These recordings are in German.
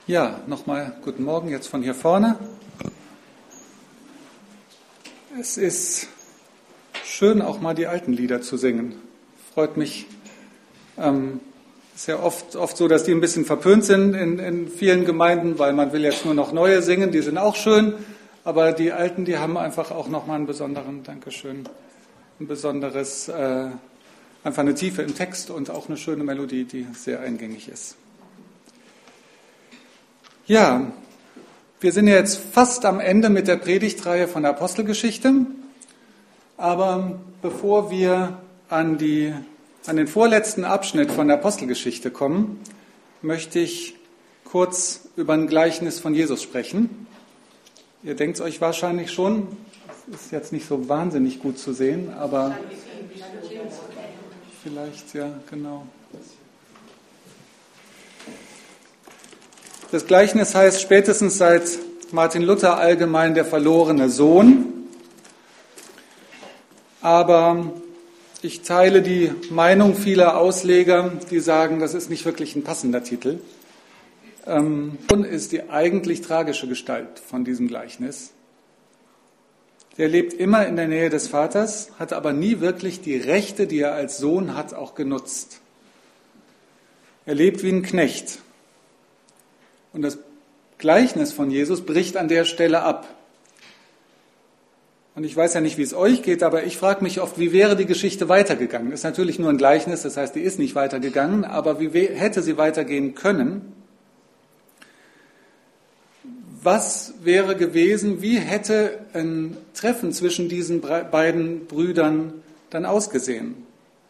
Ja, nochmal guten Morgen jetzt von hier vorne. Es ist schön, auch mal die alten Lieder zu singen. Freut mich. Ist ja oft so, dass die ein bisschen verpönt sind in vielen Gemeinden, weil man will jetzt nur noch neue singen. Die sind auch schön, aber die alten, die haben einfach auch nochmal einen besonderen, Dankeschön, ein besonderes, einfach eine Tiefe im Text und auch eine schöne Melodie, die sehr eingängig ist. Ja, wir sind jetzt fast am Ende mit der Predigtreihe von der Apostelgeschichte, aber bevor wir an den vorletzten Abschnitt von der Apostelgeschichte kommen, möchte ich kurz über ein Gleichnis von Jesus sprechen. Ihr denkt es euch wahrscheinlich schon, es ist jetzt nicht so wahnsinnig gut zu sehen, aber vielleicht, ja, genau. Das Gleichnis heißt spätestens seit Martin Luther allgemein der verlorene Sohn. Aber ich teile die Meinung vieler Ausleger, die sagen, das ist nicht wirklich ein passender Titel. Sohn ist die eigentlich tragische Gestalt von diesem Gleichnis. Der lebt immer in der Nähe des Vaters, hat aber nie wirklich die Rechte, die er als Sohn hat, auch genutzt. Er lebt wie ein Knecht. Und das Gleichnis von Jesus bricht an der Stelle ab. Und ich weiß ja nicht, wie es euch geht, aber ich frage mich oft, wie wäre die Geschichte weitergegangen? Das ist natürlich nur ein Gleichnis, das heißt, die ist nicht weitergegangen, aber wie hätte sie weitergehen können? Was wäre gewesen, wie hätte ein Treffen zwischen diesen beiden Brüdern dann ausgesehen?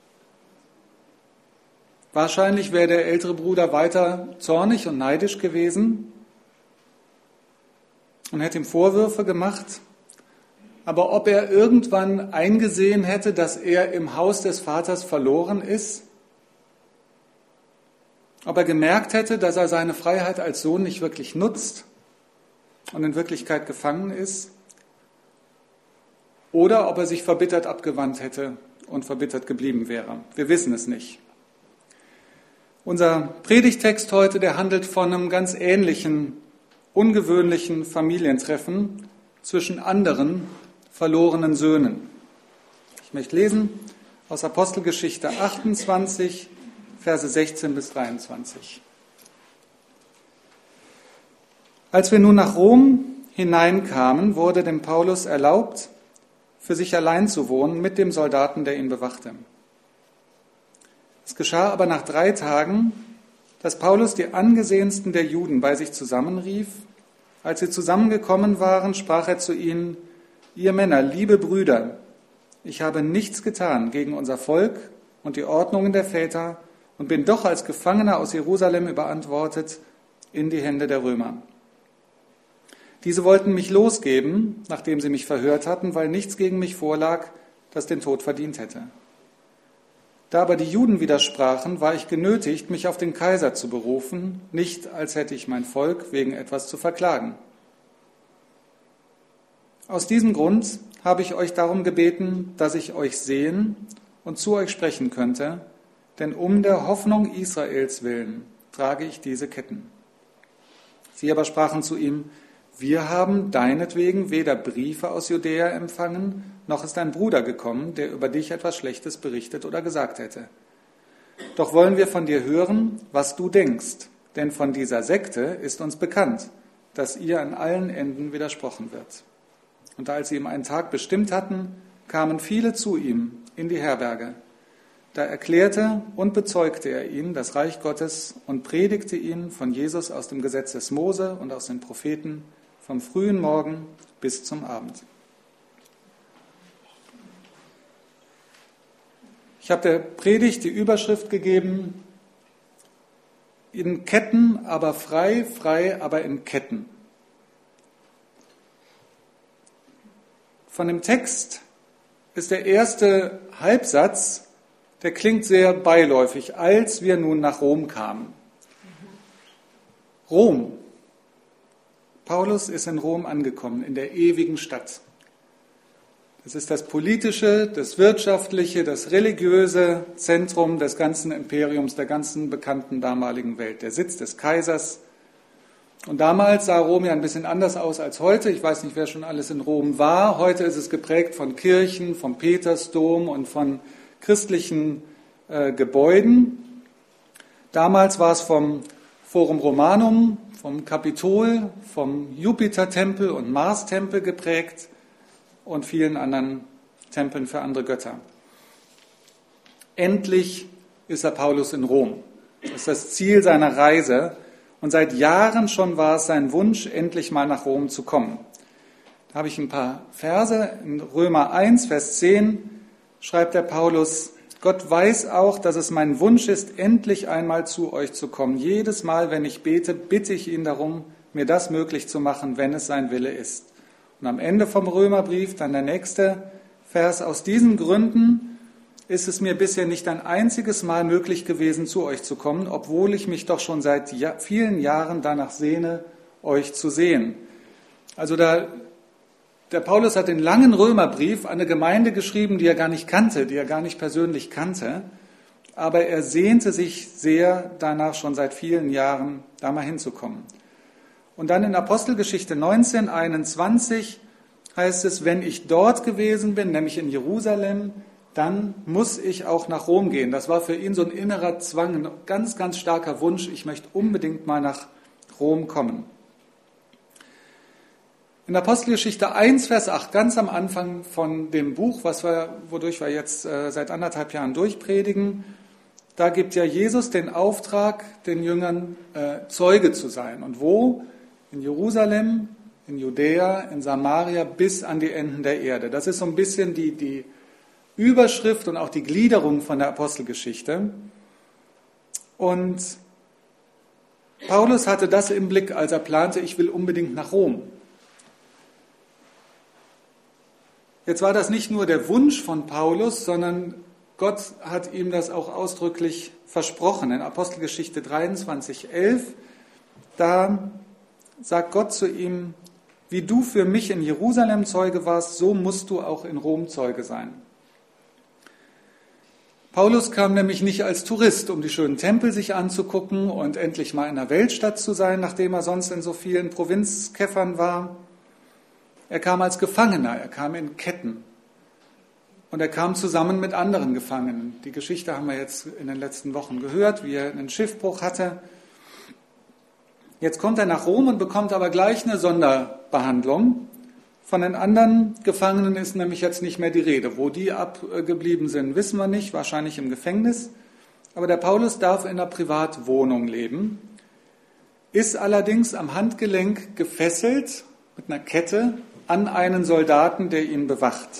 Wahrscheinlich wäre der ältere Bruder weiter zornig und neidisch gewesen und hätte ihm Vorwürfe gemacht. Aber ob er irgendwann eingesehen hätte, dass er im Haus des Vaters verloren ist, ob er gemerkt hätte, dass er seine Freiheit als Sohn nicht wirklich nutzt und in Wirklichkeit gefangen ist, oder ob er sich verbittert abgewandt hätte und verbittert geblieben wäre. Wir wissen es nicht. Unser Predigtext heute, der handelt von einem ganz ähnlichen, ungewöhnlichen Familientreffen zwischen anderen verlorenen Söhnen. Ich möchte lesen aus Apostelgeschichte 28, Verse 16 bis 23. Als wir nun nach Rom hineinkamen, wurde dem Paulus erlaubt, für sich allein zu wohnen mit dem Soldaten, der ihn bewachte. Es geschah aber nach 3 Tagen, dass Paulus die angesehensten der Juden bei sich zusammenrief. Als sie zusammengekommen waren, sprach er zu ihnen: Ihr Männer, liebe Brüder, ich habe nichts getan gegen unser Volk und die Ordnungen der Väter und bin doch als Gefangener aus Jerusalem überantwortet in die Hände der Römer. Diese wollten mich losgeben, nachdem sie mich verhört hatten, weil nichts gegen mich vorlag, das den Tod verdient hätte. Da aber die Juden widersprachen, war ich genötigt, mich auf den Kaiser zu berufen, nicht als hätte ich mein Volk wegen etwas zu verklagen. Aus diesem Grund habe ich euch darum gebeten, dass ich euch sehen und zu euch sprechen könnte, denn um der Hoffnung Israels willen trage ich diese Ketten. Sie aber sprachen zu ihm: Wir haben deinetwegen weder Briefe aus Judäa empfangen, noch ist ein Bruder gekommen, der über dich etwas Schlechtes berichtet oder gesagt hätte. Doch wollen wir von dir hören, was du denkst, denn von dieser Sekte ist uns bekannt, dass ihr an allen Enden widersprochen wird. Und als sie ihm einen Tag bestimmt hatten, kamen viele zu ihm in die Herberge. Da erklärte und bezeugte er ihnen das Reich Gottes und predigte ihnen von Jesus aus dem Gesetz des Mose und aus den Propheten, vom frühen Morgen bis zum Abend. Ich habe der Predigt die Überschrift gegeben: In Ketten, aber frei, frei, aber in Ketten. Von dem Text ist der erste Halbsatz, der klingt sehr beiläufig, als wir nun nach Rom kamen. Rom. Paulus ist in Rom angekommen, in der ewigen Stadt. Es ist das politische, das wirtschaftliche, das religiöse Zentrum des ganzen Imperiums, der ganzen bekannten damaligen Welt, der Sitz des Kaisers. Und damals sah Rom ja ein bisschen anders aus als heute. Ich weiß nicht, wer schon alles in Rom war. Heute ist es geprägt von Kirchen, vom Petersdom und von christlichen Gebäuden. Damals war es vom Forum Romanum, vom Kapitol, vom Jupitertempel und Marstempel geprägt und vielen anderen Tempeln für andere Götter. Endlich ist der Paulus in Rom. Das ist das Ziel seiner Reise. Und seit Jahren schon war es sein Wunsch, endlich mal nach Rom zu kommen. Da habe ich ein paar Verse. In Römer 1, Vers 10 schreibt der Paulus: Gott weiß auch, dass es mein Wunsch ist, endlich einmal zu euch zu kommen. Jedes Mal, wenn ich bete, bitte ich ihn darum, mir das möglich zu machen, wenn es sein Wille ist. Und am Ende vom Römerbrief dann der nächste Vers: Aus diesen Gründen ist es mir bisher nicht ein einziges Mal möglich gewesen, zu euch zu kommen, obwohl ich mich doch schon seit vielen Jahren danach sehne, euch zu sehen. Also der Paulus hat den langen Römerbrief an eine Gemeinde geschrieben, die er gar nicht kannte, die er gar nicht persönlich kannte, aber er sehnte sich sehr danach, schon seit vielen Jahren da mal hinzukommen. Und dann in Apostelgeschichte 19, 21 heißt es: Wenn ich dort gewesen bin, nämlich in Jerusalem, dann muss ich auch nach Rom gehen. Das war für ihn so ein innerer Zwang, ein ganz, ganz starker Wunsch. Ich möchte unbedingt mal nach Rom kommen. In Apostelgeschichte 1, Vers 8, ganz am Anfang von dem Buch, wodurch wir jetzt seit 1,5 Jahren durchpredigen, da gibt ja Jesus den Auftrag, den Jüngern Zeuge zu sein. Und wo? In Jerusalem, in Judäa, in Samaria, bis an die Enden der Erde. Das ist so ein bisschen die Überschrift und auch die Gliederung von der Apostelgeschichte. Und Paulus hatte das im Blick, als er plante, ich will unbedingt nach Rom. Jetzt war das nicht nur der Wunsch von Paulus, sondern Gott hat ihm das auch ausdrücklich versprochen. In Apostelgeschichte 23, 11, da sagt Gott zu ihm: Wie du für mich in Jerusalem Zeuge warst, so musst du auch in Rom Zeuge sein. Paulus kam nämlich nicht als Tourist, um die schönen Tempel sich anzugucken und endlich mal in einer Weltstadt zu sein, nachdem er sonst in so vielen Provinzkäffern war. Er kam als Gefangener, er kam in Ketten und er kam zusammen mit anderen Gefangenen. Die Geschichte haben wir jetzt in den letzten Wochen gehört, wie er einen Schiffbruch hatte. Jetzt kommt er nach Rom und bekommt aber gleich eine Sonderbehandlung. Von den anderen Gefangenen ist nämlich jetzt nicht mehr die Rede. Wo die abgeblieben sind, wissen wir nicht, wahrscheinlich im Gefängnis. Aber der Paulus darf in einer Privatwohnung leben, ist allerdings am Handgelenk gefesselt mit einer Kette an einen Soldaten, der ihn bewacht.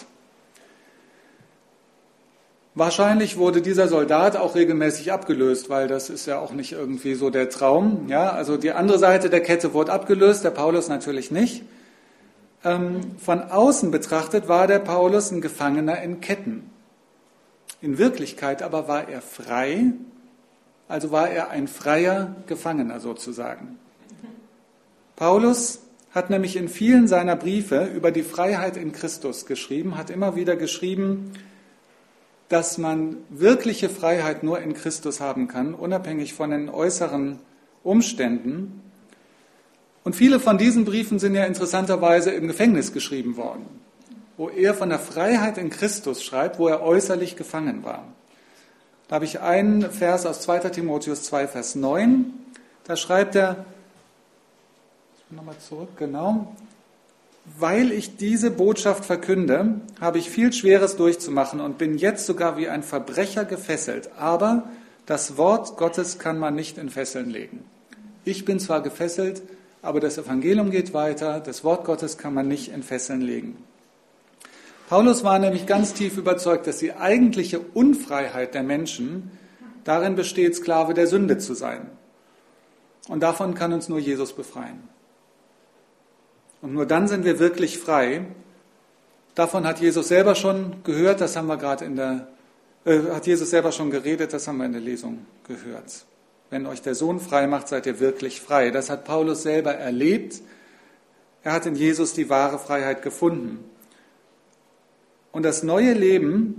Wahrscheinlich wurde dieser Soldat auch regelmäßig abgelöst, weil das ist ja auch nicht irgendwie so der Traum. Ja, also die andere Seite der Kette wurde abgelöst, der Paulus natürlich nicht. Von außen betrachtet war der Paulus ein Gefangener in Ketten. In Wirklichkeit aber war er frei, also war er ein freier Gefangener sozusagen. Paulus hat nämlich in vielen seiner Briefe über die Freiheit in Christus geschrieben, hat immer wieder geschrieben, dass man wirkliche Freiheit nur in Christus haben kann, unabhängig von den äußeren Umständen. Und viele von diesen Briefen sind ja interessanterweise im Gefängnis geschrieben worden, wo er von der Freiheit in Christus schreibt, wo er äußerlich gefangen war. Da habe ich einen Vers aus 2. Timotheus 2, Vers 9. Da schreibt er, nochmal zurück, genau. Weil ich diese Botschaft verkünde, habe ich viel Schweres durchzumachen und bin jetzt sogar wie ein Verbrecher gefesselt. Aber das Wort Gottes kann man nicht in Fesseln legen. Ich bin zwar gefesselt, aber das Evangelium geht weiter. Das Wort Gottes kann man nicht in Fesseln legen. Paulus war nämlich ganz tief überzeugt, dass die eigentliche Unfreiheit der Menschen darin besteht, Sklave der Sünde zu sein. Und davon kann uns nur Jesus befreien. Und nur dann sind wir wirklich frei. Davon hat Jesus selber schon gehört, das haben wir gerade hat Jesus selber schon geredet, das haben wir in der Lesung gehört. Wenn euch der Sohn frei macht, seid ihr wirklich frei. Das hat Paulus selber erlebt. Er hat in Jesus die wahre Freiheit gefunden. Und das neue Leben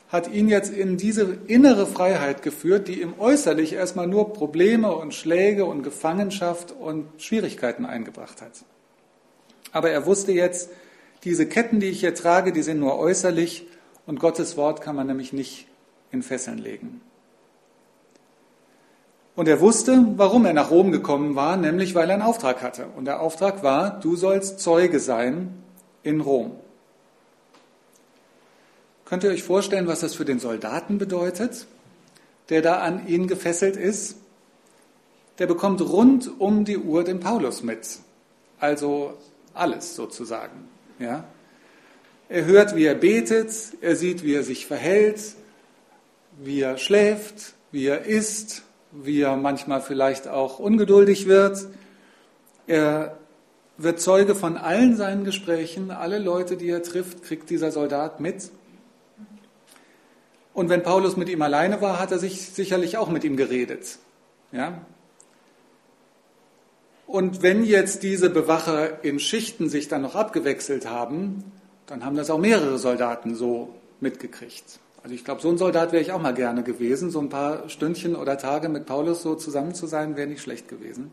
hat ihn jetzt in diese innere Freiheit geführt, die ihm äußerlich erstmal nur Probleme und Schläge und Gefangenschaft und Schwierigkeiten eingebracht hat. Aber er wusste jetzt, diese Ketten, die ich hier trage, die sind nur äußerlich und Gottes Wort kann man nämlich nicht in Fesseln legen. Und er wusste, warum er nach Rom gekommen war, nämlich weil er einen Auftrag hatte. Und der Auftrag war, du sollst Zeuge sein in Rom. Könnt ihr euch vorstellen, was das für den Soldaten bedeutet, der da an ihn gefesselt ist? Der bekommt rund um die Uhr den Paulus mit. Also alles sozusagen. Ja? Er hört, wie er betet, er sieht, wie er sich verhält, wie er schläft, wie er isst, wie er manchmal vielleicht auch ungeduldig wird. Er wird Zeuge von allen seinen Gesprächen, alle Leute, die er trifft, kriegt dieser Soldat mit. Und wenn Paulus mit ihm alleine war, hat er sich sicherlich auch mit ihm geredet. Ja? Und wenn jetzt diese Bewacher in Schichten sich dann noch abgewechselt haben, dann haben das auch mehrere Soldaten so mitgekriegt. Also ich glaube, so ein Soldat wäre ich auch mal gerne gewesen. So ein paar Stündchen oder Tage mit Paulus so zusammen zu sein, wäre nicht schlecht gewesen.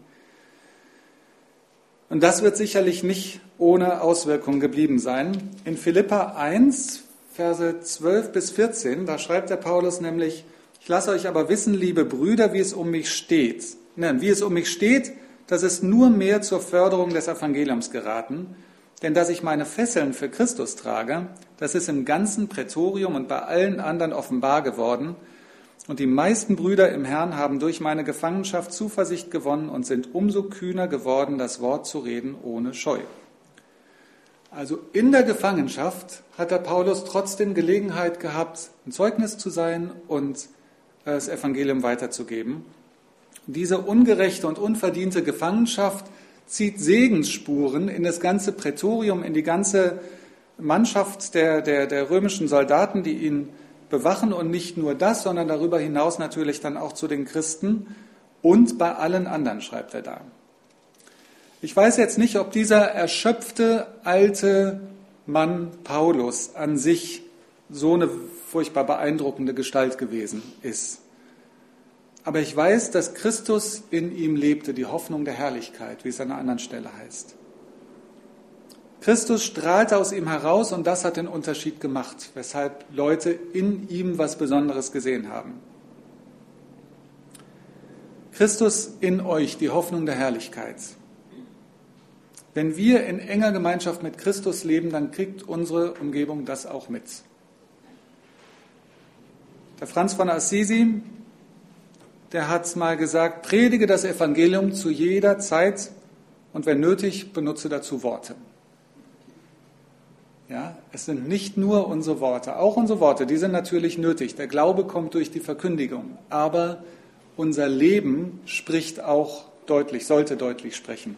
Und das wird sicherlich nicht ohne Auswirkungen geblieben sein. In Philipper 1, Verse 12 bis 14, da schreibt der Paulus nämlich, ich lasse euch aber wissen, liebe Brüder, wie es um mich steht. Wie es um mich steht, das ist nur mehr zur Förderung des Evangeliums geraten. Denn dass ich meine Fesseln für Christus trage, das ist im ganzen Prätorium und bei allen anderen offenbar geworden. Und die meisten Brüder im Herrn haben durch meine Gefangenschaft Zuversicht gewonnen und sind umso kühner geworden, das Wort zu reden ohne Scheu. Also in der Gefangenschaft hat der Paulus trotzdem Gelegenheit gehabt, ein Zeugnis zu sein und das Evangelium weiterzugeben. Diese ungerechte und unverdiente Gefangenschaft zieht Segensspuren in das ganze Prätorium, in die ganze Mannschaft der römischen Soldaten, die ihn bewachen und nicht nur das, sondern darüber hinaus natürlich dann auch zu den Christen und bei allen anderen, schreibt er da. Ich weiß jetzt nicht, ob dieser erschöpfte alte Mann Paulus an sich so eine furchtbar beeindruckende Gestalt gewesen ist. Aber ich weiß, dass Christus in ihm lebte, die Hoffnung der Herrlichkeit, wie es an einer anderen Stelle heißt. Christus strahlte aus ihm heraus und das hat den Unterschied gemacht, weshalb Leute in ihm was Besonderes gesehen haben. Christus in euch, die Hoffnung der Herrlichkeit. Wenn wir in enger Gemeinschaft mit Christus leben, dann kriegt unsere Umgebung das auch mit. Der Franz von Assisi, der hat mal gesagt, predige das Evangelium zu jeder Zeit und wenn nötig, benutze dazu Worte. Ja, es sind nicht nur unsere Worte, auch unsere Worte, die sind natürlich nötig. Der Glaube kommt durch die Verkündigung, aber unser Leben spricht auch deutlich, sollte deutlich sprechen.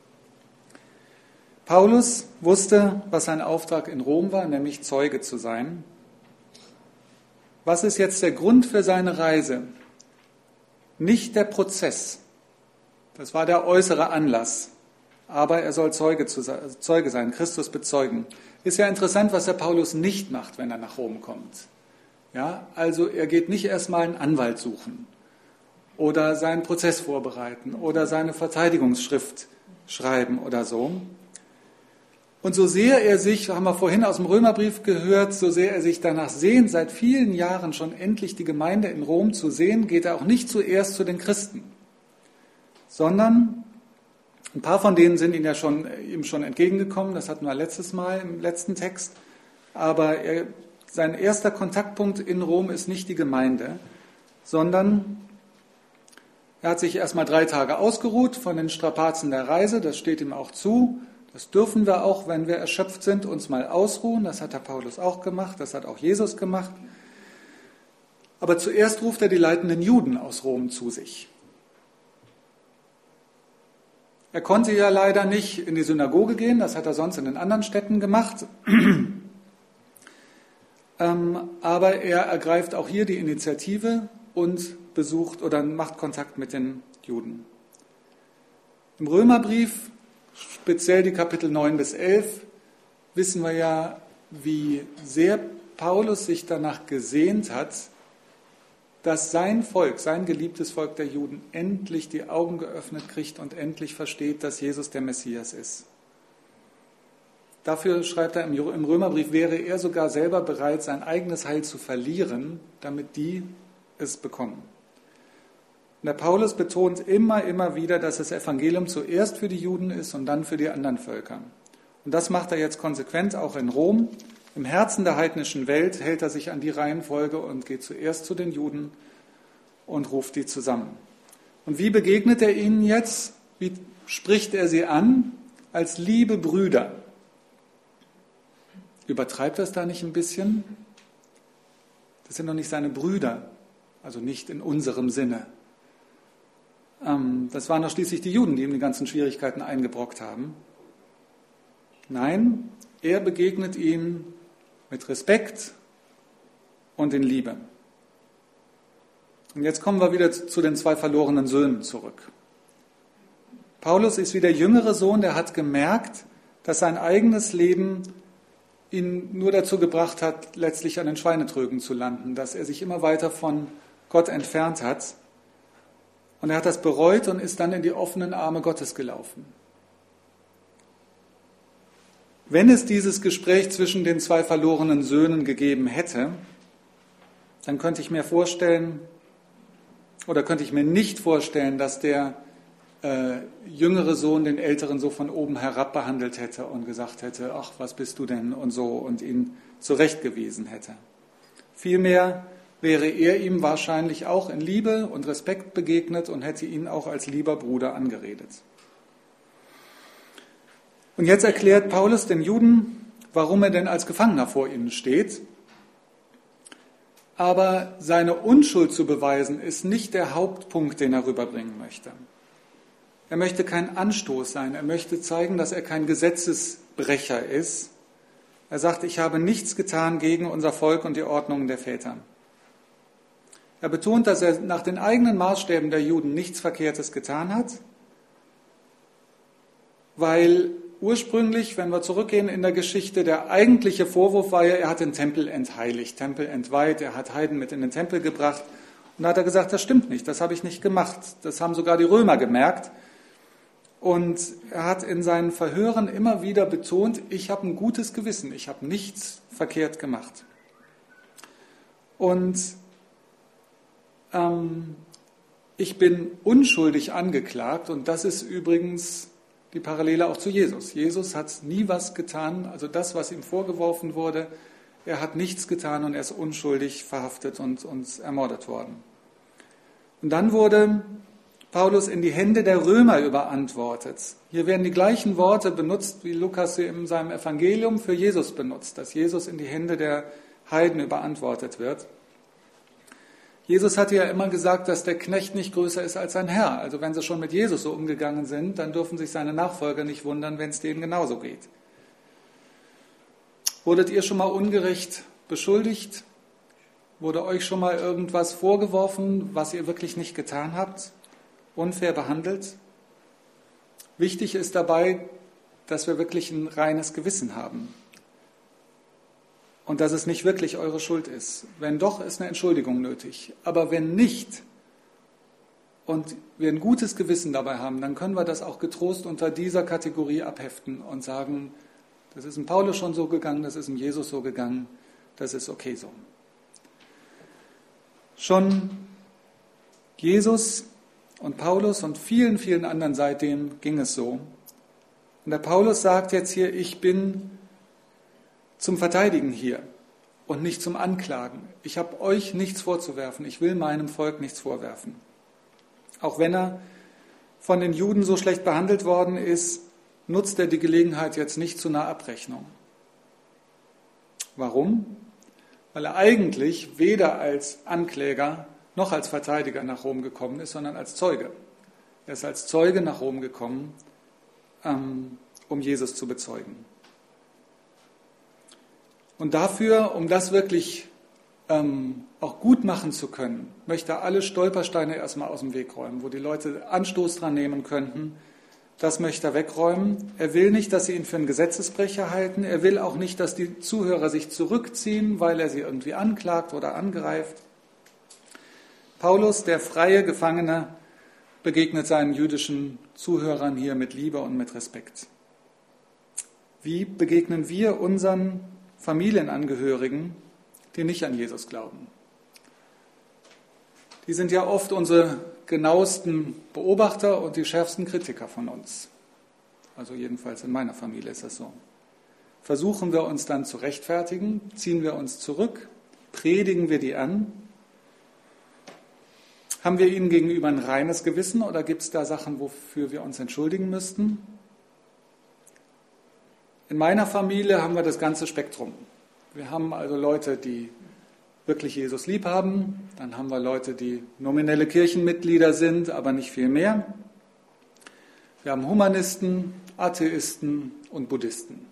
Paulus wusste, was sein Auftrag in Rom war, nämlich Zeuge zu sein. Was ist jetzt der Grund für seine Reise? Nicht der Prozess, das war der äußere Anlass, aber er soll Zeuge sein, Christus bezeugen. Ist ja interessant, was der Paulus nicht macht, wenn er nach Rom kommt. Ja, also er geht nicht erstmal einen Anwalt suchen oder seinen Prozess vorbereiten oder seine Verteidigungsschrift schreiben oder so. Und so sehr er sich, haben wir vorhin aus dem Römerbrief gehört, so sehr er sich danach sehnt, seit vielen Jahren schon endlich die Gemeinde in Rom zu sehen, geht er auch nicht zuerst zu den Christen, sondern ein paar von denen sind ihm schon entgegengekommen, das hatten wir letztes Mal im letzten Text, aber sein erster Kontaktpunkt in Rom ist nicht die Gemeinde, sondern er hat sich erstmal 3 Tage ausgeruht von den Strapazen der Reise, das steht ihm auch zu. Das dürfen wir auch, wenn wir erschöpft sind, uns mal ausruhen. Das hat der Paulus auch gemacht, das hat auch Jesus gemacht. Aber zuerst ruft er die leitenden Juden aus Rom zu sich. Er konnte ja leider nicht in die Synagoge gehen, das hat er sonst in den anderen Städten gemacht. Aber er ergreift auch hier die Initiative und besucht oder macht Kontakt mit den Juden. Im Römerbrief, speziell die Kapitel 9 bis 11, wissen wir ja, wie sehr Paulus sich danach gesehnt hat, dass sein Volk, sein geliebtes Volk der Juden, endlich die Augen geöffnet kriegt und endlich versteht, dass Jesus der Messias ist. Dafür schreibt er im Römerbrief, wäre er sogar selber bereit, sein eigenes Heil zu verlieren, damit die es bekommen. Und der Paulus betont immer wieder, dass das Evangelium zuerst für die Juden ist und dann für die anderen Völker. Und das macht er jetzt konsequent auch in Rom. Im Herzen der heidnischen Welt hält er sich an die Reihenfolge und geht zuerst zu den Juden und ruft die zusammen. Und wie begegnet er ihnen jetzt? Wie spricht er sie an? Als liebe Brüder. Übertreibt das da nicht ein bisschen? Das sind doch nicht seine Brüder, also nicht in unserem Sinne. Das waren doch schließlich die Juden, die ihm die ganzen Schwierigkeiten eingebrockt haben. Nein, er begegnet ihnen mit Respekt und in Liebe. Und jetzt kommen wir wieder zu den 2 verlorenen Söhnen zurück. Paulus ist wie der jüngere Sohn, der hat gemerkt, dass sein eigenes Leben ihn nur dazu gebracht hat, letztlich an den Schweinetrögen zu landen, dass er sich immer weiter von Gott entfernt hat. Und er hat das bereut und ist dann in die offenen Arme Gottes gelaufen. Wenn es dieses Gespräch zwischen den 2 verlorenen Söhnen gegeben hätte, dann könnte ich mir vorstellen, oder könnte ich mir nicht vorstellen, dass der jüngere Sohn den älteren so von oben herab behandelt hätte und gesagt hätte, ach, was bist du denn und so, und ihn zurechtgewiesen hätte. Vielmehr wäre er ihm wahrscheinlich auch in Liebe und Respekt begegnet und hätte ihn auch als lieber Bruder angeredet. Und jetzt erklärt Paulus den Juden, warum er denn als Gefangener vor ihnen steht. Aber seine Unschuld zu beweisen, ist nicht der Hauptpunkt, den er rüberbringen möchte. Er möchte kein Anstoß sein. Er möchte zeigen, dass er kein Gesetzesbrecher ist. Er sagt, ich habe nichts getan gegen unser Volk und die Ordnungen der Väter. Er betont, dass er nach den eigenen Maßstäben der Juden nichts Verkehrtes getan hat, weil ursprünglich, wenn wir zurückgehen in der Geschichte, der eigentliche Vorwurf war ja, er hat den Tempel entheiligt, Tempel entweiht, er hat Heiden mit in den Tempel gebracht. Und da hat er gesagt, das stimmt nicht, das habe ich nicht gemacht. Das haben sogar die Römer gemerkt. Und er hat in seinen Verhören immer wieder betont, ich habe ein gutes Gewissen, ich habe nichts verkehrt gemacht. Und ich bin unschuldig angeklagt, und das ist übrigens die Parallele auch zu Jesus. Jesus hat nie was getan, also das, was ihm vorgeworfen wurde, er hat nichts getan und er ist unschuldig verhaftet und ermordet worden. Und dann wurde Paulus in die Hände der Römer überantwortet. Hier werden die gleichen Worte benutzt, wie Lukas sie in seinem Evangelium für Jesus benutzt, dass Jesus in die Hände der Heiden überantwortet wird. Jesus hatte ja immer gesagt, dass der Knecht nicht größer ist als sein Herr. Also wenn sie schon mit Jesus so umgegangen sind, dann dürfen sich seine Nachfolger nicht wundern, wenn es denen genauso geht. Wurdet ihr schon mal ungerecht beschuldigt? Wurde euch schon mal irgendwas vorgeworfen, was ihr wirklich nicht getan habt? Unfair behandelt? Wichtig ist dabei, dass wir wirklich ein reines Gewissen haben. Und dass es nicht wirklich eure Schuld ist. Wenn doch, ist eine Entschuldigung nötig. Aber wenn nicht und wir ein gutes Gewissen dabei haben, dann können wir das auch getrost unter dieser Kategorie abheften und sagen, das ist in Paulus schon so gegangen, das ist in Jesus so gegangen, das ist okay so. Schon Jesus und Paulus und vielen, vielen anderen seitdem ging es so. Und der Paulus sagt jetzt hier, ich bin zum Verteidigen hier und nicht zum Anklagen. Ich habe euch nichts vorzuwerfen. Ich will meinem Volk nichts vorwerfen. Auch wenn er von den Juden so schlecht behandelt worden ist, nutzt er die Gelegenheit jetzt nicht zu einer Abrechnung. Warum? Weil er eigentlich weder als Ankläger noch als Verteidiger nach Rom gekommen ist, sondern als Zeuge. Er ist als Zeuge nach Rom gekommen, um Jesus zu bezeugen. Und dafür, um das wirklich auch gut machen zu können, möchte er alle Stolpersteine erstmal aus dem Weg räumen, wo die Leute Anstoß dran nehmen könnten, Das möchte er wegräumen. Er will nicht, dass sie ihn für einen Gesetzesbrecher halten. Er will auch nicht, dass die Zuhörer sich zurückziehen, weil er sie irgendwie anklagt oder angreift. Paulus, der freie Gefangene, begegnet seinen jüdischen Zuhörern hier mit Liebe und mit Respekt. Wie begegnen wir unseren Familienangehörigen, die nicht an Jesus glauben? Die sind ja oft unsere genauesten Beobachter und die schärfsten Kritiker von uns. Also jedenfalls in meiner Familie ist das so. Versuchen wir uns dann zu rechtfertigen? Ziehen wir uns zurück? Predigen wir die an? Haben wir ihnen gegenüber ein reines Gewissen oder gibt es da Sachen, wofür wir uns entschuldigen müssten? In meiner Familie haben wir das ganze Spektrum. Wir haben also Leute, die wirklich Jesus lieb haben. Dann haben wir Leute, die nominelle Kirchenmitglieder sind, aber nicht viel mehr. Wir haben Humanisten, Atheisten und Buddhisten.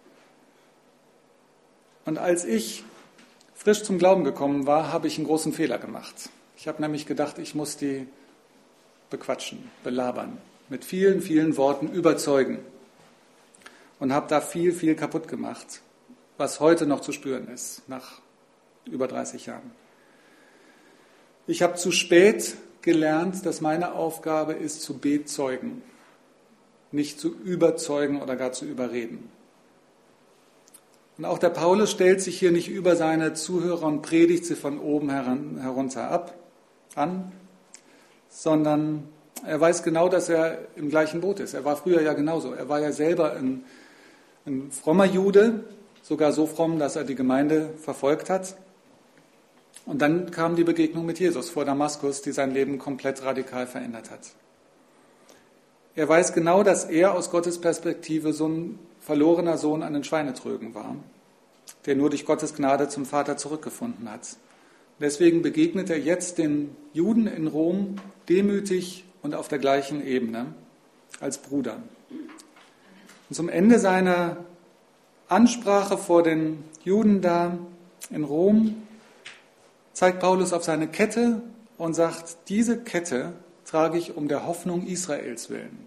Und als ich frisch zum Glauben gekommen war, habe ich einen großen Fehler gemacht. Ich habe nämlich gedacht, ich muss die bequatschen, belabern, mit vielen, vielen Worten überzeugen. Und habe da viel kaputt gemacht, was heute noch zu spüren ist, nach über 30 Jahren. Ich habe zu spät gelernt, dass meine Aufgabe ist, zu bezeugen, nicht zu überzeugen oder gar zu überreden. Und auch der Paulus stellt sich hier nicht über seine Zuhörer und predigt sie von oben herunter an, sondern er weiß genau, dass er im gleichen Boot ist. Er war früher ja genauso. Er war ja selber ein frommer Jude, sogar so fromm, dass er die Gemeinde verfolgt hat. Und dann kam die Begegnung mit Jesus vor Damaskus, die sein Leben komplett radikal verändert hat. Er weiß genau, dass er aus Gottes Perspektive so ein verlorener Sohn an den Schweinetrögen war, der nur durch Gottes Gnade zum Vater zurückgefunden hat. Deswegen begegnet er jetzt den Juden in Rom demütig und auf der gleichen Ebene als Bruder. Und zum Ende seiner Ansprache vor den Juden da in Rom zeigt Paulus auf seine Kette und sagt, diese Kette trage ich um der Hoffnung Israels willen.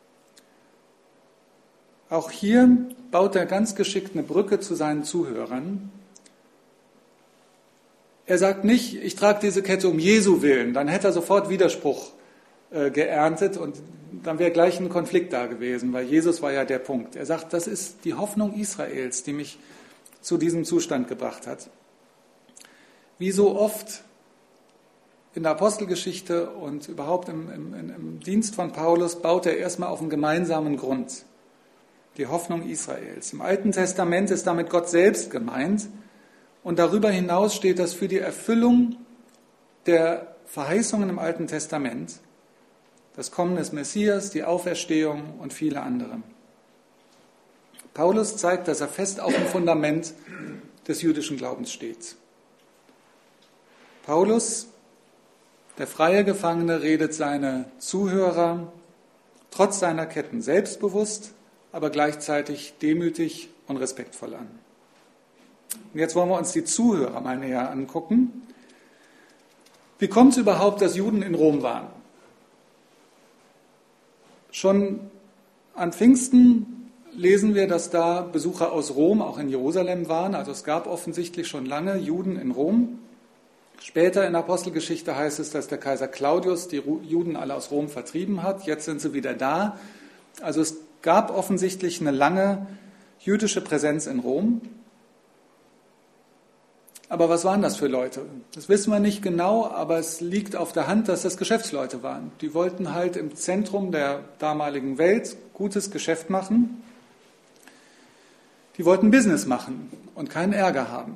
Auch hier baut er ganz geschickt eine Brücke zu seinen Zuhörern. Er sagt nicht, ich trage diese Kette um Jesu willen, dann hätte er sofort Widerspruch geerntet und dann wäre gleich ein Konflikt da gewesen, weil Jesus war ja der Punkt. Er sagt, das ist die Hoffnung Israels, die mich zu diesem Zustand gebracht hat. Wie so oft in der Apostelgeschichte und überhaupt im Dienst von Paulus baut er erstmal auf einen gemeinsamen Grund. Die Hoffnung Israels. Im Alten Testament ist damit Gott selbst gemeint und darüber hinaus steht das für die Erfüllung der Verheißungen im Alten Testament, das Kommen des Messias, die Auferstehung und viele andere. Paulus zeigt, dass er fest auf dem Fundament des jüdischen Glaubens steht. Paulus, der freie Gefangene, redet seine Zuhörer trotz seiner Ketten selbstbewusst, aber gleichzeitig demütig und respektvoll an. Und jetzt wollen wir uns die Zuhörer mal näher angucken. Wie kommt es überhaupt, dass Juden in Rom waren? Schon an Pfingsten lesen wir, dass da Besucher aus Rom auch in Jerusalem waren. Also es gab offensichtlich schon lange Juden in Rom. Später in der Apostelgeschichte heißt es, dass der Kaiser Claudius die Juden alle aus Rom vertrieben hat. Jetzt sind sie wieder da. Also es gab offensichtlich eine lange jüdische Präsenz in Rom. Aber was waren das für Leute? Das wissen wir nicht genau, aber es liegt auf der Hand, dass das Geschäftsleute waren. Die wollten halt im Zentrum der damaligen Welt gutes Geschäft machen. Die wollten Business machen und keinen Ärger haben.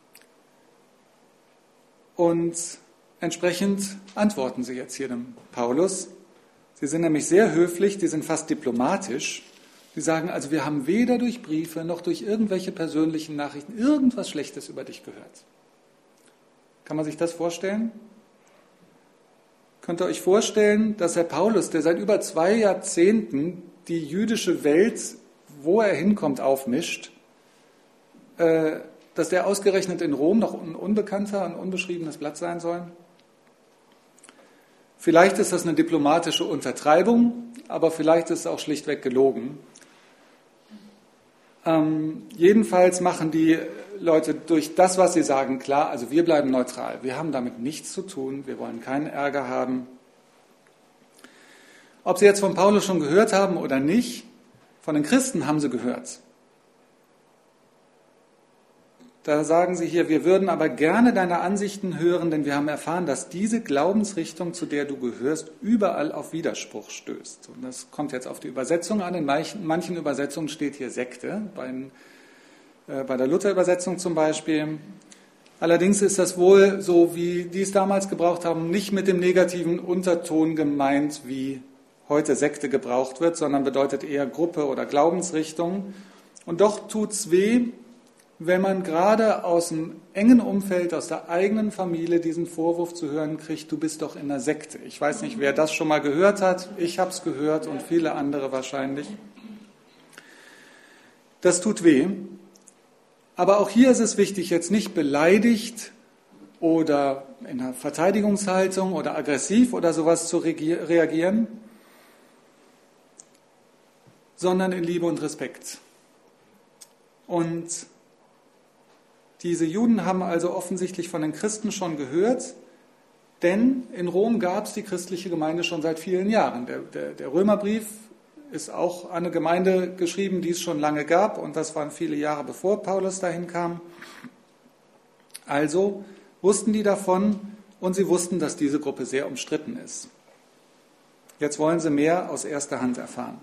Und entsprechend antworten sie jetzt hier dem Paulus. Sie sind nämlich sehr höflich, die sind fast diplomatisch. Die sagen, also wir haben weder durch Briefe noch durch irgendwelche persönlichen Nachrichten irgendwas Schlechtes über dich gehört. Kann man sich das vorstellen? Könnt ihr euch vorstellen, dass Herr Paulus, der seit über 2 Jahrzehnten die jüdische Welt, wo er hinkommt, aufmischt, dass der ausgerechnet in Rom noch ein Unbekannter, ein unbeschriebenes Blatt sein soll? Vielleicht ist das eine diplomatische Untertreibung, aber vielleicht ist es auch schlichtweg gelogen. Jedenfalls machen die Leute durch das, was sie sagen, klar, also wir bleiben neutral. Wir haben damit nichts zu tun, wir wollen keinen Ärger haben. Ob sie jetzt von Paulus schon gehört haben oder nicht, von den Christen haben sie gehört. Da sagen sie hier, wir würden aber gerne deine Ansichten hören, denn wir haben erfahren, dass diese Glaubensrichtung, zu der du gehörst, überall auf Widerspruch stößt. Und das kommt jetzt auf die Übersetzung an. In manchen Übersetzungen steht hier Sekte, bei der Luther-Übersetzung zum Beispiel. Allerdings ist das wohl, so wie die es damals gebraucht haben, nicht mit dem negativen Unterton gemeint, wie heute Sekte gebraucht wird, sondern bedeutet eher Gruppe oder Glaubensrichtung. Und doch tut's weh, wenn man gerade aus dem engen Umfeld, aus der eigenen Familie diesen Vorwurf zu hören kriegt, du bist doch in einer Sekte. Ich weiß nicht, wer das schon mal gehört hat. Ich habe es gehört und viele andere wahrscheinlich. Das tut weh. Aber auch hier ist es wichtig, jetzt nicht beleidigt oder in einer Verteidigungshaltung oder aggressiv oder sowas zu reagieren, sondern in Liebe und Respekt. Und diese Juden haben also offensichtlich von den Christen schon gehört, denn in Rom gab es die christliche Gemeinde schon seit vielen Jahren. Der Römerbrief ist auch an eine Gemeinde geschrieben, die es schon lange gab, und das waren viele Jahre bevor Paulus dahin kam. Also wussten die davon und sie wussten, dass diese Gruppe sehr umstritten ist. Jetzt wollen sie mehr aus erster Hand erfahren.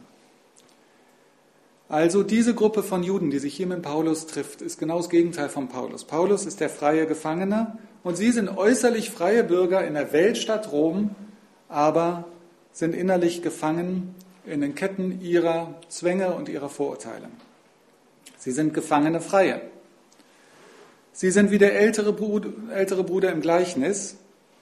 Also diese Gruppe von Juden, die sich hier mit Paulus trifft, ist genau das Gegenteil von Paulus. Paulus ist der freie Gefangene und sie sind äußerlich freie Bürger in der Weltstadt Rom, aber sind innerlich gefangen in den Ketten ihrer Zwänge und ihrer Vorurteile. Sie sind gefangene Freie. Sie sind wie der ältere Bruder im Gleichnis,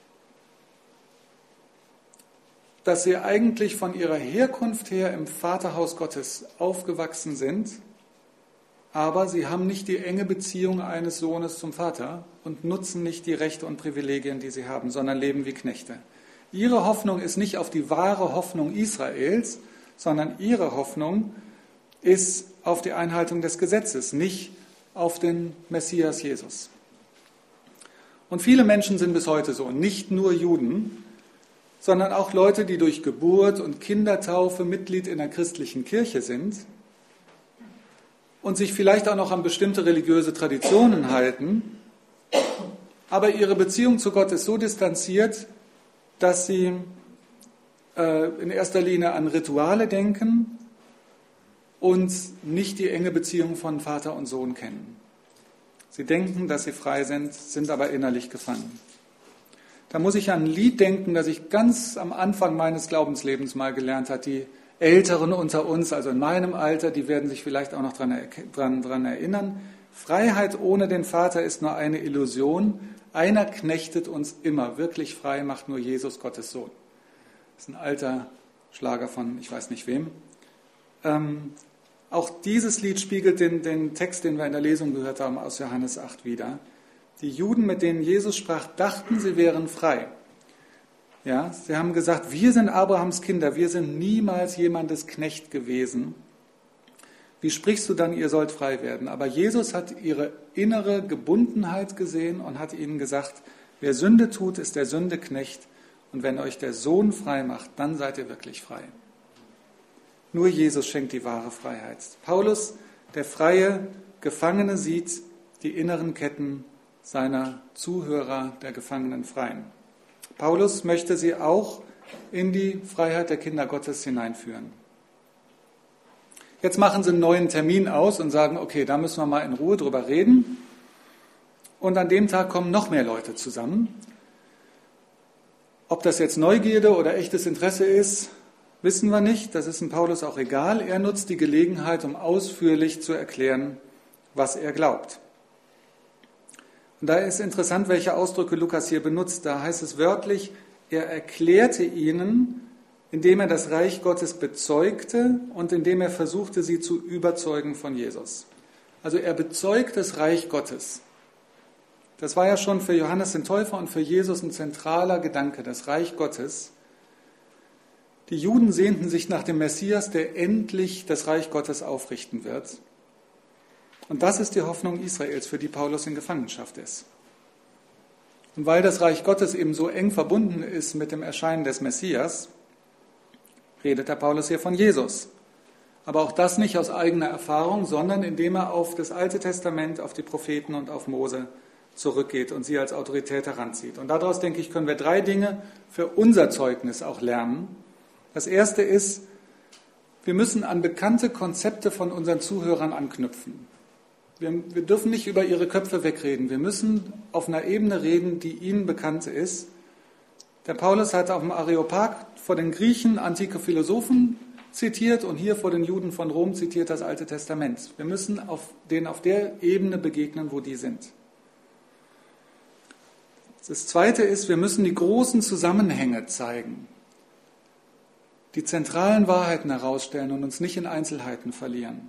dass sie eigentlich von ihrer Herkunft her im Vaterhaus Gottes aufgewachsen sind, aber sie haben nicht die enge Beziehung eines Sohnes zum Vater und nutzen nicht die Rechte und Privilegien, die sie haben, sondern leben wie Knechte. Ihre Hoffnung ist nicht auf die wahre Hoffnung Israels, sondern ihre Hoffnung ist auf die Einhaltung des Gesetzes, nicht auf den Messias Jesus. Und viele Menschen sind bis heute so, nicht nur Juden, sondern auch Leute, die durch Geburt und Kindertaufe Mitglied in der christlichen Kirche sind und sich vielleicht auch noch an bestimmte religiöse Traditionen halten, aber ihre Beziehung zu Gott ist so distanziert, dass sie in erster Linie an Rituale denken und nicht die enge Beziehung von Vater und Sohn kennen. Sie denken, dass sie frei sind aber innerlich gefangen. Da muss ich an ein Lied denken, das ich ganz am Anfang meines Glaubenslebens mal gelernt habe. Die Älteren unter uns, also in meinem Alter, die werden sich vielleicht auch noch dran erinnern. Freiheit ohne den Vater ist nur eine Illusion. Einer knechtet uns immer. Wirklich frei macht nur Jesus, Gottes Sohn. Das ist ein alter Schlager von ich weiß nicht wem. Auch dieses Lied spiegelt den Text, den wir in der Lesung gehört haben, aus Johannes 8 wider. Die Juden, mit denen Jesus sprach, dachten, sie wären frei. Ja, sie haben gesagt, wir sind Abrahams Kinder, wir sind niemals jemandes Knecht gewesen. Wie sprichst du dann, ihr sollt frei werden? Aber Jesus hat ihre innere Gebundenheit gesehen und hat ihnen gesagt, wer Sünde tut, ist der Sünde Knecht. Und wenn euch der Sohn frei macht, dann seid ihr wirklich frei. Nur Jesus schenkt die wahre Freiheit. Paulus, der freie Gefangene, sieht die inneren Ketten seiner Zuhörer, der Gefangenen Freien. Paulus möchte sie auch in die Freiheit der Kinder Gottes hineinführen. Jetzt machen sie einen neuen Termin aus und sagen, okay, da müssen wir mal in Ruhe drüber reden. Und an dem Tag kommen noch mehr Leute zusammen. Ob das jetzt Neugierde oder echtes Interesse ist, wissen wir nicht. Das ist in Paulus auch egal. Er nutzt die Gelegenheit, um ausführlich zu erklären, was er glaubt. Und da ist interessant, welche Ausdrücke Lukas hier benutzt. Da heißt es wörtlich, er erklärte ihnen, indem er das Reich Gottes bezeugte und indem er versuchte, sie zu überzeugen von Jesus. Also er bezeugt das Reich Gottes. Das war ja schon für Johannes den Täufer und für Jesus ein zentraler Gedanke, das Reich Gottes. Die Juden sehnten sich nach dem Messias, der endlich das Reich Gottes aufrichten wird. Und das ist die Hoffnung Israels, für die Paulus in Gefangenschaft ist. Und weil das Reich Gottes eben so eng verbunden ist mit dem Erscheinen des Messias, redet der Paulus hier von Jesus. Aber auch das nicht aus eigener Erfahrung, sondern indem er auf das Alte Testament, auf die Propheten und auf Mose zurückgeht und sie als Autorität heranzieht. Und daraus, denke ich, können wir 3 Dinge für unser Zeugnis auch lernen. Das erste ist, wir müssen an bekannte Konzepte von unseren Zuhörern anknüpfen. Wir dürfen nicht über ihre Köpfe wegreden. Wir müssen auf einer Ebene reden, die ihnen bekannt ist. Der Paulus hat auf dem Areopag vor den Griechen antike Philosophen zitiert und hier vor den Juden von Rom zitiert das Alte Testament. Wir müssen denen auf der Ebene begegnen, wo die sind. Das Zweite ist, wir müssen die großen Zusammenhänge zeigen, die zentralen Wahrheiten herausstellen und uns nicht in Einzelheiten verlieren.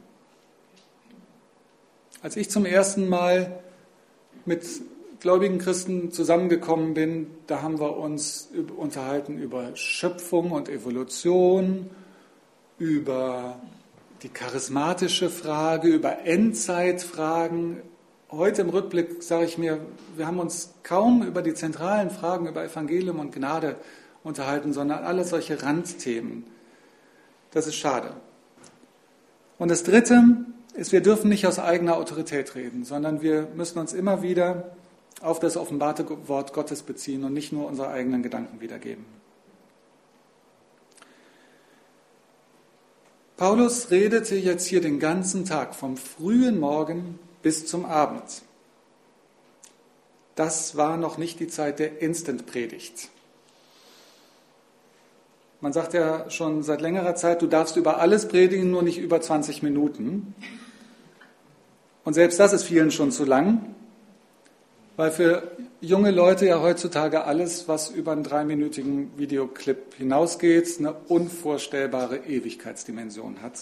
Als ich zum ersten Mal mit gläubigen Christen zusammengekommen bin, da haben wir uns unterhalten über Schöpfung und Evolution, über die charismatische Frage, über Endzeitfragen. Heute im Rückblick sage ich mir, wir haben uns kaum über die zentralen Fragen über Evangelium und Gnade unterhalten, sondern alles solche Randthemen. Das ist schade. Und das Dritte ist, wir dürfen nicht aus eigener Autorität reden, sondern wir müssen uns immer wieder auf das offenbarte Wort Gottes beziehen und nicht nur unsere eigenen Gedanken wiedergeben. Paulus redete jetzt hier den ganzen Tag, vom frühen Morgen bis zum Abend. Das war noch nicht die Zeit der Instant-Predigt. Man sagt ja schon seit längerer Zeit, du darfst über alles predigen, nur nicht über 20 Minuten. Und selbst das ist vielen schon zu lang, weil für junge Leute ja heutzutage alles, was über einen 3-minütigen Videoclip hinausgeht, eine unvorstellbare Ewigkeitsdimension hat.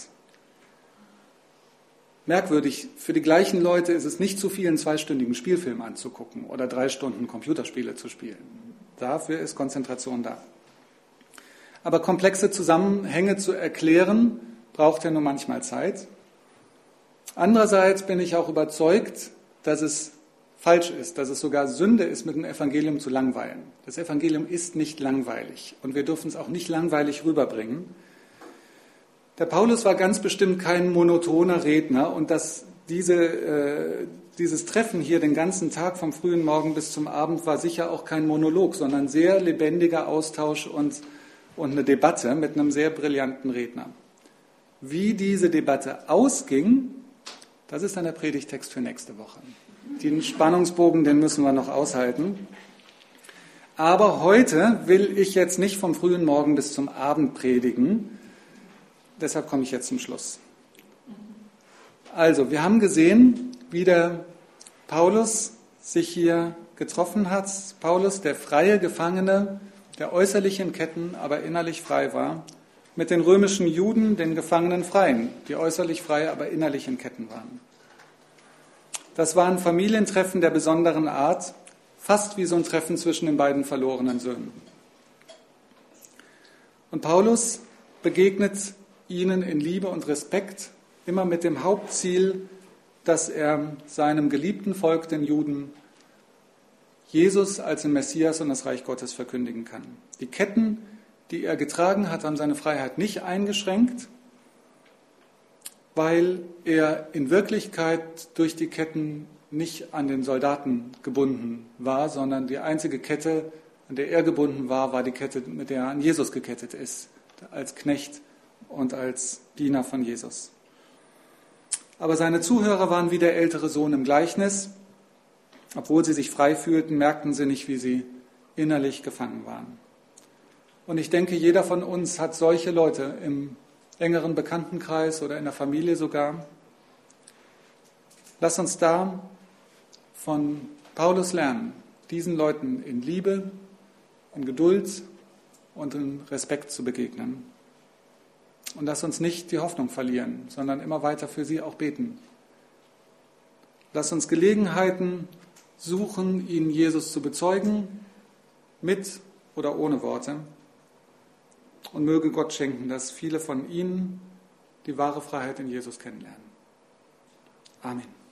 Merkwürdig, für die gleichen Leute ist es nicht zu viel, einen 2-stündigen Spielfilm anzugucken oder 3 Stunden Computerspiele zu spielen. Dafür ist Konzentration da. Aber komplexe Zusammenhänge zu erklären, braucht ja nur manchmal Zeit. Andererseits bin ich auch überzeugt, dass es falsch ist, dass es sogar Sünde ist, mit dem Evangelium zu langweilen. Das Evangelium ist nicht langweilig und wir dürfen es auch nicht langweilig rüberbringen. Der Paulus war ganz bestimmt kein monotoner Redner und dass dieses Treffen hier den ganzen Tag vom frühen Morgen bis zum Abend war sicher auch kein Monolog, sondern sehr lebendiger Austausch und eine Debatte mit einem sehr brillanten Redner. Wie diese Debatte ausging, das ist dann der Predigtext für nächste Woche. Den Spannungsbogen, den müssen wir noch aushalten. Aber heute will ich jetzt nicht vom frühen Morgen bis zum Abend predigen. Deshalb komme ich jetzt zum Schluss. Also, wir haben gesehen, wie der Paulus sich hier getroffen hat. Paulus, der freie Gefangene, der äußerlich in Ketten, aber innerlich frei war, mit den römischen Juden, den gefangenen Freien, die äußerlich frei, aber innerlich in Ketten waren. Das war ein Familientreffen der besonderen Art, fast wie so ein Treffen zwischen den beiden verlorenen Söhnen. Und Paulus begegnet ihnen in Liebe und Respekt, immer mit dem Hauptziel, dass er seinem geliebten Volk, den Juden, Jesus als den Messias und das Reich Gottes verkündigen kann. Die Ketten, die er getragen hat, haben seine Freiheit nicht eingeschränkt, weil er in Wirklichkeit durch die Ketten nicht an den Soldaten gebunden war, sondern die einzige Kette, an der er gebunden war, war die Kette, mit der er an Jesus gekettet ist, als Knecht und als Diener von Jesus. Aber seine Zuhörer waren wie der ältere Sohn im Gleichnis. Obwohl sie sich frei fühlten, merkten sie nicht, wie sie innerlich gefangen waren. Und ich denke, jeder von uns hat solche Leute im engeren Bekanntenkreis oder in der Familie sogar. Lass uns da von Paulus lernen, diesen Leuten in Liebe, in Geduld und in Respekt zu begegnen. Und lass uns nicht die Hoffnung verlieren, sondern immer weiter für sie auch beten. Lass uns Gelegenheiten suchen, ihnen Jesus zu bezeugen, mit oder ohne Worte. und möge Gott schenken, dass viele von Ihnen die wahre Freiheit in Jesus kennenlernen. Amen.